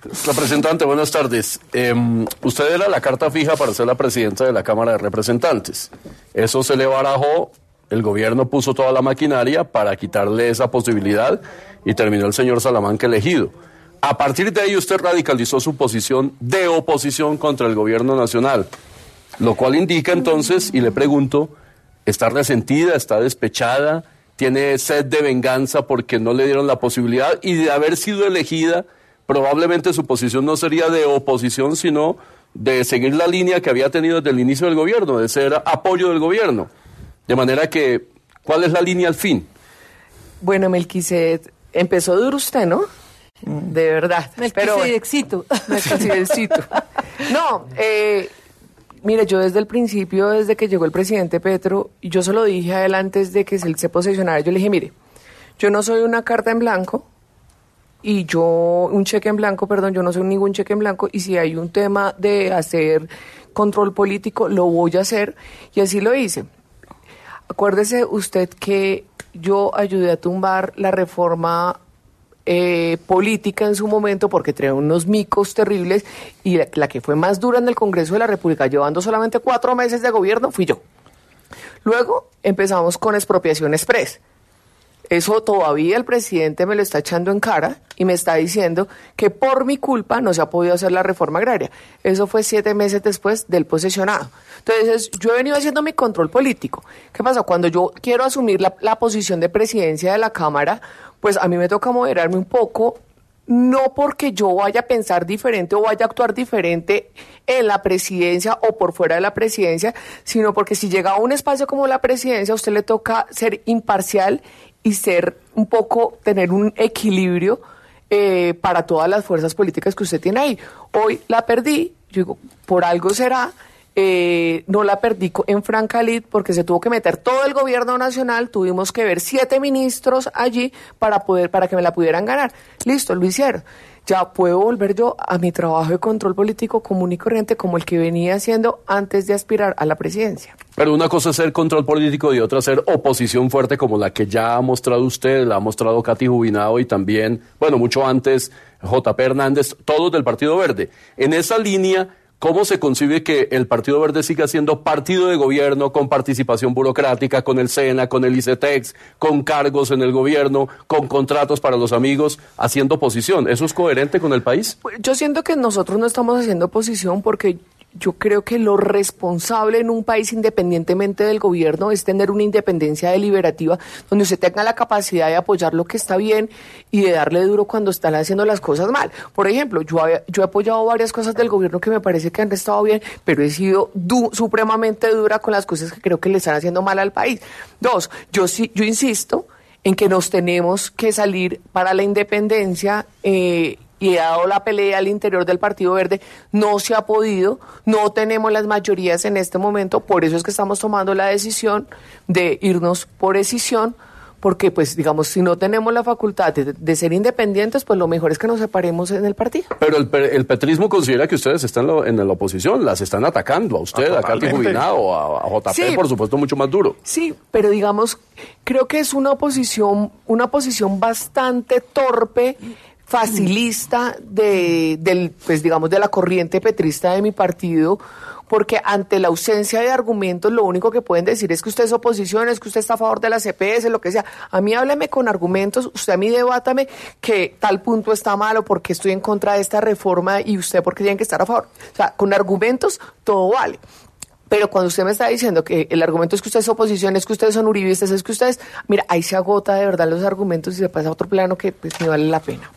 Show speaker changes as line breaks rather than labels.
Representante, buenas tardes. Usted era la carta fija para ser la presidenta de la Cámara de Representantes. Eso se le barajó, el gobierno puso toda la maquinaria para quitarle esa posibilidad y terminó el señor Salamanca elegido. A partir de ahí usted radicalizó su posición de oposición contra el gobierno nacional, lo cual indica entonces, y le pregunto, ¿está resentida, está despechada, tiene sed de venganza porque no le dieron la posibilidad y de haber sido elegida? Probablemente su posición no sería de oposición, sino de seguir la línea que había tenido desde el inicio del gobierno, de ser apoyo del gobierno. De manera que, ¿cuál es la línea al fin?
Bueno, Melquisedec, empezó duro usted, ¿no? De verdad.
Melquisedecito.
No, mire, yo desde el principio, desde que llegó el presidente Petro, y yo se lo dije a él antes de que él se posesionara, yo le dije, mire, yo no soy una carta en blanco, un cheque en blanco, yo no soy ningún cheque en blanco, y si hay un tema de hacer control político, lo voy a hacer, y así lo hice. Acuérdese usted que yo ayudé a tumbar la reforma política en su momento porque traía unos micos terribles y la que fue más dura en el Congreso de la República, llevando solamente 4 meses de gobierno, fui yo. Luego empezamos con expropiación express. Eso todavía el presidente me lo está echando en cara y me está diciendo que por mi culpa no se ha podido hacer la reforma agraria. Eso fue 7 meses después del posesionado. Entonces, yo he venido haciendo mi control político. ¿Qué pasa? Cuando yo quiero asumir la posición de presidencia de la Cámara, pues a mí me toca moderarme un poco, no porque yo vaya a pensar diferente o vaya a actuar diferente en la presidencia o por fuera de la presidencia, sino porque si llega a un espacio como la presidencia, a usted le toca ser imparcial y ser un poco, tener un equilibrio para todas las fuerzas políticas que usted tiene ahí. Hoy la perdí, yo digo, por algo será, no la perdí en franca lid porque se tuvo que meter todo el gobierno nacional, tuvimos que ver 7 ministros allí para que me la pudieran ganar. Listo, lo hicieron. Ya puedo volver yo a mi trabajo de control político común y corriente como el que venía haciendo antes de aspirar a la presidencia.
Pero una cosa es ser control político y otra ser oposición fuerte como la que ya ha mostrado usted, la ha mostrado Katy Jubinado y también, bueno, mucho antes J.P. Hernández, todos del Partido Verde. En esa línea, ¿cómo se concibe que el Partido Verde siga siendo partido de gobierno con participación burocrática, con el SENA, con el ICETEX, con cargos en el gobierno, con contratos para los amigos, haciendo oposición? ¿Eso es coherente con el país?
Yo siento que nosotros no estamos haciendo oposición porque yo creo que lo responsable en un país, independientemente del gobierno, es tener una independencia deliberativa donde usted tenga la capacidad de apoyar lo que está bien y de darle duro cuando están haciendo las cosas mal. Por ejemplo, yo he apoyado varias cosas del gobierno que me parece que han estado bien, pero he sido supremamente dura con las cosas que creo que le están haciendo mal al país. 2, yo insisto en que nos tenemos que salir para la independencia y he dado la pelea al interior del Partido Verde, no se ha podido, no tenemos las mayorías en este momento, por eso es que estamos tomando la decisión de irnos por escisión, porque pues digamos, si no tenemos la facultad de ser independientes, pues lo mejor es que nos separemos en el partido.
Pero el petrismo considera que ustedes están en la oposición, las están atacando a usted, a Katy Jubinado, a JP, sí, por supuesto, mucho más duro.
Sí, pero digamos, creo que es una posición bastante torpe, facilista pues digamos de la corriente petrista de mi partido, porque ante la ausencia de argumentos lo único que pueden decir es que usted es oposición, es que usted está a favor de la CPS, lo que sea. A mí hábleme con argumentos, usted a mí debátame que tal punto está mal o porque estoy en contra de esta reforma y usted porque tiene que estar a favor. O sea, con argumentos todo vale. Pero cuando usted me está diciendo que el argumento es que usted es oposición, es que ustedes son uribistas, es que ustedes... Mira, ahí se agota de verdad los argumentos y se pasa a otro plano que pues ni vale la pena.